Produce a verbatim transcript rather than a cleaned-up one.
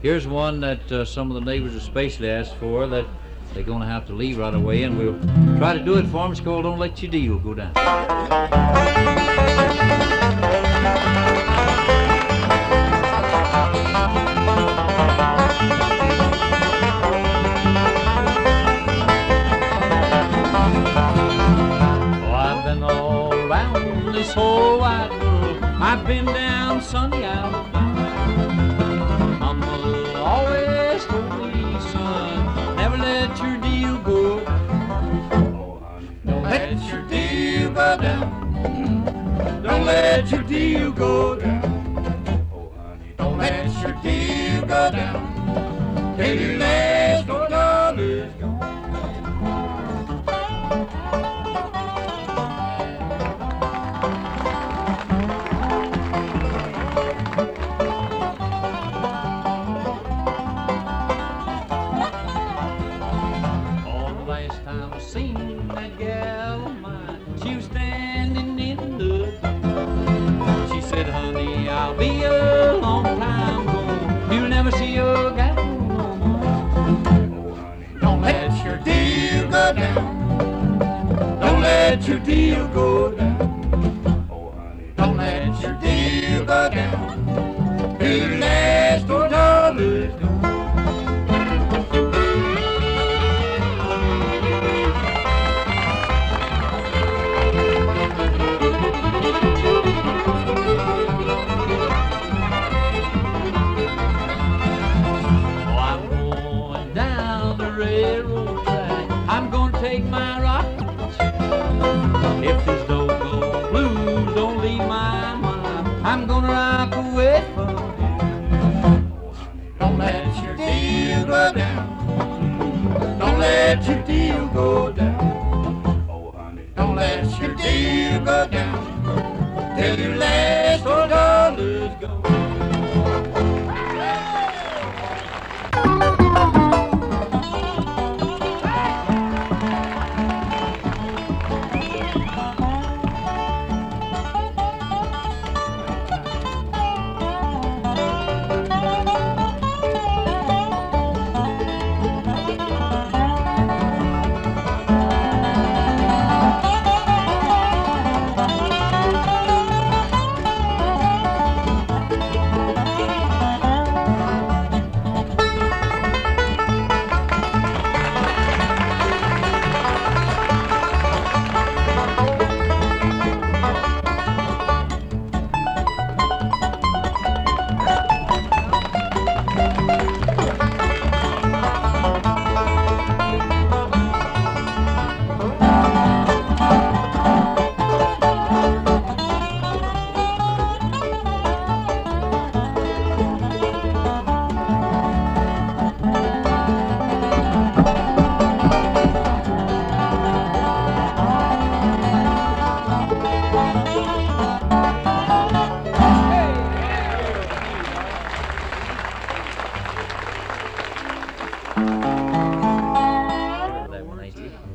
Here's one that uh, some of the neighbors especially asked for that they're going to have to leave right away, and we'll try to do it for them. It's called Don't Let Your Deal Go Down. This whole wide world, I've been down sunny Alabama. Mama always told me, son, never let your deal go down. Oh, honey, don't let your deal go down. Don't let your deal go down. Oh, honey, don't let your deal go down. Till your last dollar is gone. Seen that gal of mine, she was standing in the dark. She said, honey, I'll be a long time gone. You'll never see your gal no more. Oh, honey, don't let your deal go down. Don't let your deal go down. Oh, honey, don't let your deal go down. Till your last dollar is gone. Railroad track, I'm gonna take my rocking chair. If these doggone blues don't leave my mind, I'm gonna rock away from here. Oh, honey, don't let your deal go down. Don't let your deal go down.